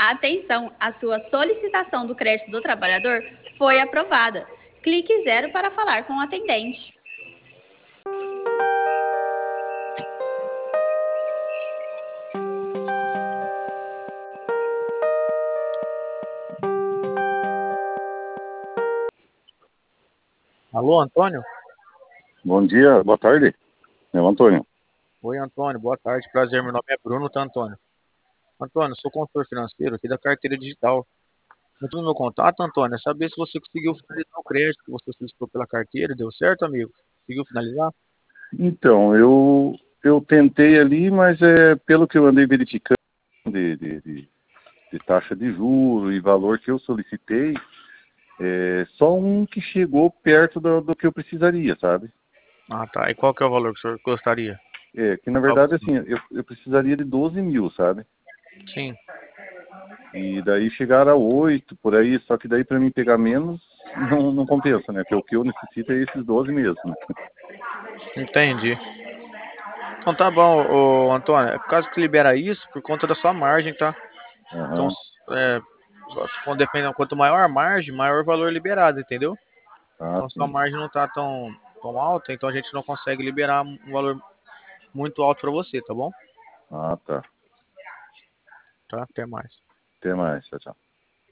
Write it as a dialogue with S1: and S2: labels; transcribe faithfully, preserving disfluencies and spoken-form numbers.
S1: Atenção, a sua solicitação do crédito do trabalhador foi aprovada. Clique zero para falar com o atendente.
S2: Alô, Antônio?
S3: Bom dia, boa tarde. Meu Antônio.
S2: Oi, Antônio, boa tarde, prazer. Meu nome é Bruno, tá, Antônio? Antônio, sou consultor financeiro aqui da carteira digital. Muito no meu contato, Antônio, é saber se você conseguiu finalizar o crédito que você solicitou pela carteira. Deu certo, amigo? Conseguiu finalizar?
S3: Então, eu, eu tentei ali, mas é pelo que eu andei verificando de, de, de, de taxa de juros e valor que eu solicitei, é só um que chegou perto do, do que eu precisaria, sabe?
S2: Ah, tá. E qual que é o valor que o senhor gostaria?
S3: É, que na verdade, assim, eu, eu precisaria de doze mil, sabe?
S2: Sim.
S3: E daí chegar a oito, por aí, só que daí para mim pegar menos, não, não compensa, né? Porque o que eu necessito é esses doze mesmo, né?
S2: Entendi. Então tá bom, ô, Antônio. É por causa que libera isso, por conta da sua margem, tá? Então,
S3: Aham.
S2: é, quando dependendo, quanto maior a margem, maior o valor liberado, entendeu?
S3: Ah,
S2: Então, sua
S3: sim.
S2: margem não tá tão, tão alta, então a gente não consegue liberar um valor muito alto para você, tá bom?
S3: Ah, tá.
S2: Tá? Até mais.
S3: Até mais, tchau, tchau.